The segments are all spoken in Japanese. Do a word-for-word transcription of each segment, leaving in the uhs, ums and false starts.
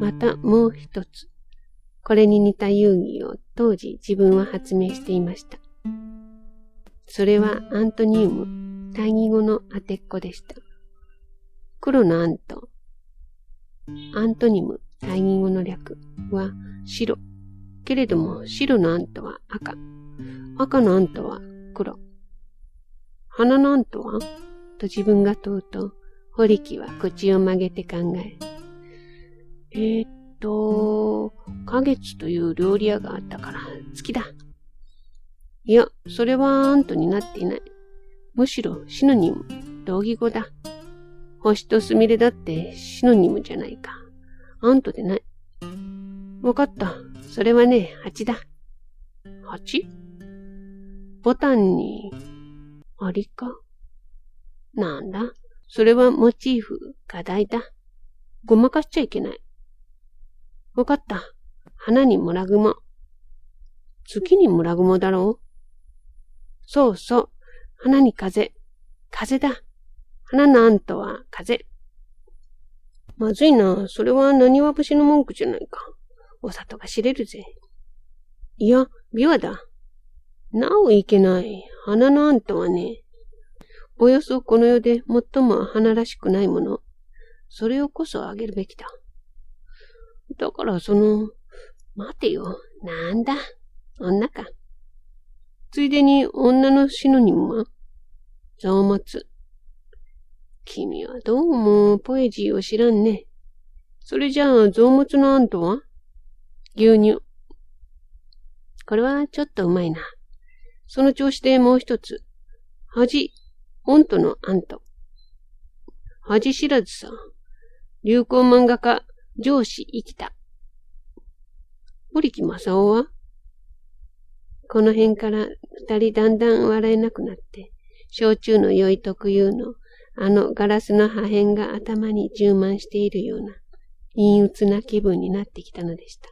またもう一つ、これに似た遊戯を当時自分は発明していました。それはアントニウム、対義語の当てっこでした。黒のアント、アントニム、対義語の略は白。けれども白のアントは赤。赤のアントは黒。花のアントはと自分が問うと、堀木は口を曲げて考え。えー、っと、花月という料理屋があったから月だ。いや、それはアントになっていない。むしろシノニム、同義語だ。星とスミレだってシノニムじゃないか。アントでない。わかった。それはね、蜂だ。蜂？ボタンに、アリか。なんだ。それはモチーフ、課題だ。ごまかしちゃいけない。わかった。花に村雲。月に村雲だろう。そうそう。花に風。風だ。花のアントは風。まずいな。それは何は節の文句じゃないか。お里が知れるぜ。いや、琵琶だ。なおいけない。花のアントはね、およそこの世で最も花らしくないもの。それをこそあげるべきだ。だからその、待てよ。なんだ。女か。ついでに女のシノニムは臓物。君はどうもポエジーを知らんね。それじゃあ臓物のアントは牛乳。これはちょっとうまいな。その調子でもう一つ。恥、オントのアント。恥知らずさ。流行漫画家、上司生きた。堀木正夫はこの辺から二人だんだん笑えなくなって、焼酎の酔い特有のあのガラスの破片が頭に充満しているような陰鬱な気分になってきたのでした。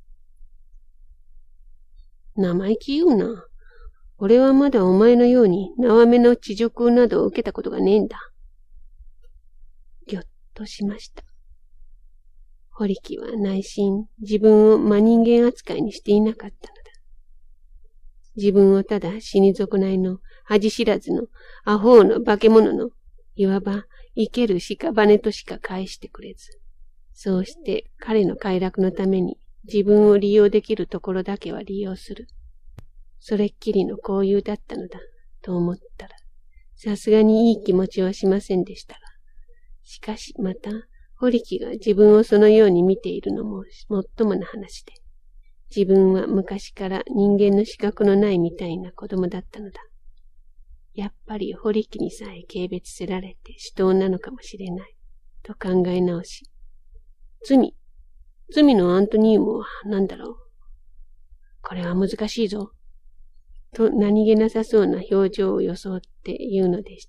生意気言うな。俺はまだお前のように縄目の恥辱などを受けたことがねえんだ。ぎょっとしました。堀木は内心自分を真人間扱いにしていなかったのだ。自分をただ死に損ないの恥知らずのアホの化け物のいわば生ける屍としか返してくれず、そうして彼の快楽のために自分を利用できるところだけは利用する。それっきりの交友だったのだと思ったら、さすがにいい気持ちはしませんでしたが、しかしまた堀木が自分をそのように見ているのももっともな話で、自分は昔から人間の資格のないみたいな子供だったのだ。やっぱり堀木にさえ軽蔑せられて死闘なのかもしれない、と考え直し、罪、罪のアントニウムは何だろう。これは難しいぞ。と何気なさそうな表情を装って言うのでした。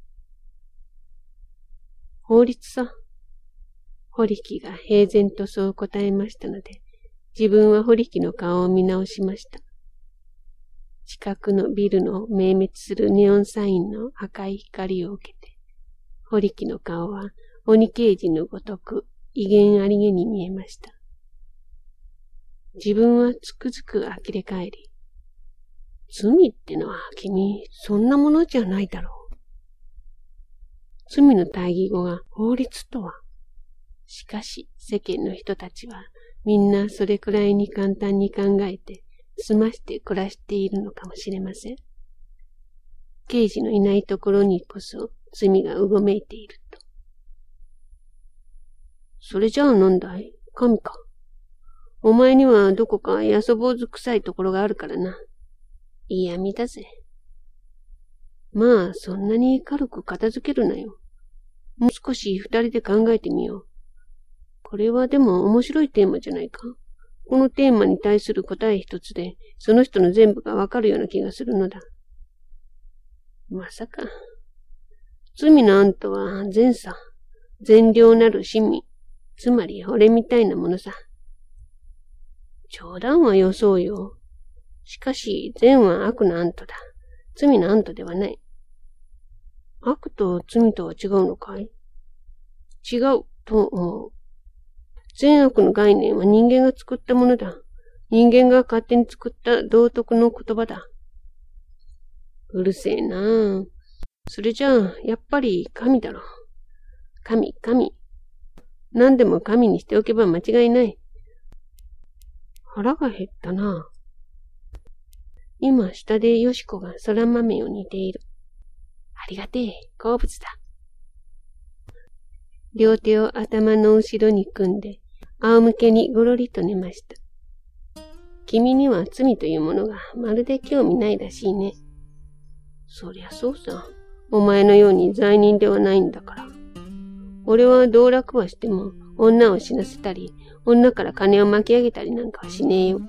法律さ。堀木が平然とそう答えましたので、自分は堀木の顔を見直しました。近くのビルの明滅するネオンサインの赤い光を受けて、堀木の顔は鬼刑事のごとく威厳ありげに見えました。自分はつくづく呆れ返り、罪ってのは君、そんなものじゃないだろう。罪の対義語が法律とは。しかし世間の人たちはみんなそれくらいに簡単に考えて済まして暮らしているのかもしれません。刑事のいないところにこそ罪がうごめいていると。それじゃあなんだい、神か。お前にはどこかやそ坊主臭いところがあるからな。嫌味だぜ。まあ、そんなに軽く片付けるなよ。もう少し二人で考えてみよう。これはでも面白いテーマじゃないか。このテーマに対する答え一つで、その人の全部がわかるような気がするのだ。まさか。罪のアントは善さ。善良なる市民。つまり俺みたいなものさ。冗談はよそうよ。しかし善は悪のアントだ。罪のアントではない。悪と罪とは違うのかい？違うと思う。 善悪の概念は人間が作ったものだ。人間が勝手に作った道徳の言葉だ。うるせえなぁ。それじゃあ、やっぱり神だろ。神、神。何でも神にしておけば間違いない。腹が減ったな。今、下でよしこが空豆を煮ている。ありがてえ、好物だ。両手を頭の後ろに組んで、仰向けにごろりと寝ました。君には罪というものがまるで興味ないらしいね。そりゃそうさ。お前のように罪人ではないんだから。俺は道楽はしても女を死なせたり、女から金を巻き上げたりなんかはしねえよ。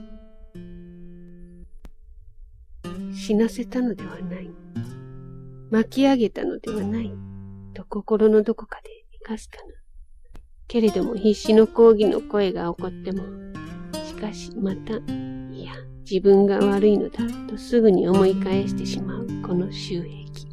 死なせたのではない。巻き上げたのではない。と心のどこかでかすかな。けれども必死の抗議の声が起こっても、しかしまた、いや、自分が悪いのだとすぐに思い返してしまうこの習癖。